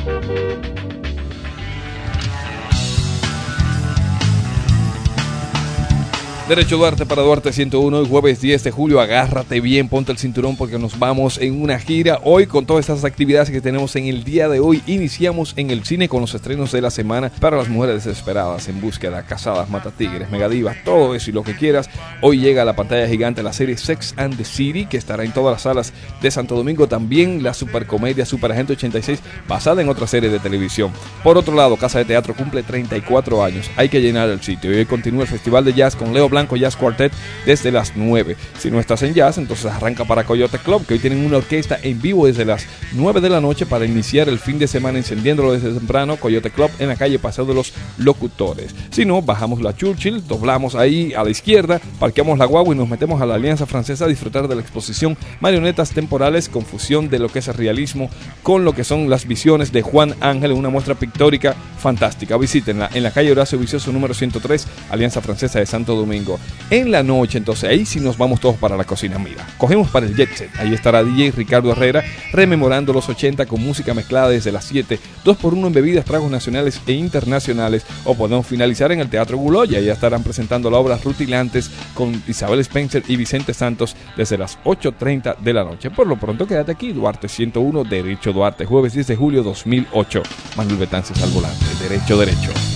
Derecho Duarte para Duarte 101, hoy jueves 10 de julio, agárrate bien, ponte el cinturón porque nos vamos en una gira hoy con todas estas actividades que tenemos en el día de hoy. Iniciamos en el cine con los estrenos de la semana para las mujeres desesperadas, en búsqueda, casadas, matatigres, megadivas, todo eso y lo que quieras. Hoy llega a la pantalla gigante la serie Sex and the City, que estará en todas las salas de Santo Domingo. También la supercomedia Superagente 86, basada en otra serie de televisión. Por otro lado, Casa de Teatro cumple 34 años, hay que llenar el sitio y hoy continúa el Festival de Jazz con Leo Blanco Jazz Quartet desde las 9. Si no estás en jazz, entonces arranca para Coyote Club, que hoy tienen una orquesta en vivo desde las 9 de la noche para iniciar el fin de semana encendiéndolo desde temprano. Coyote Club en la calle Paseo de los Locutores. Si no, bajamos la Churchill, doblamos ahí a la izquierda, parqueamos la guagua y nos metemos a la Alianza Francesa a disfrutar de la exposición Marionetas Temporales, confusión de lo que es el realismo con lo que son las visiones de Juan Ángel, una muestra pictórica fantástica. Visítenla en la calle Horacio Vicioso número 103, Alianza Francesa de Santo Domingo. En la noche, entonces, ahí sí nos vamos todos para la cocina. Mira, cogemos para el Jet Set. Ahí estará DJ Ricardo Herrera rememorando los 80 con música mezclada desde las 7, 2x1 en bebidas, tragos nacionales e internacionales. O podemos finalizar en el Teatro Guloya. Ahí estarán presentando la obra Rutilantes con Isabel Spencer y Vicente Santos desde las 8:30 de la noche. Por lo pronto, quédate aquí, Duarte 101, Derecho Duarte, jueves 10 de julio 2008. Manuel Betances al volante, derecho.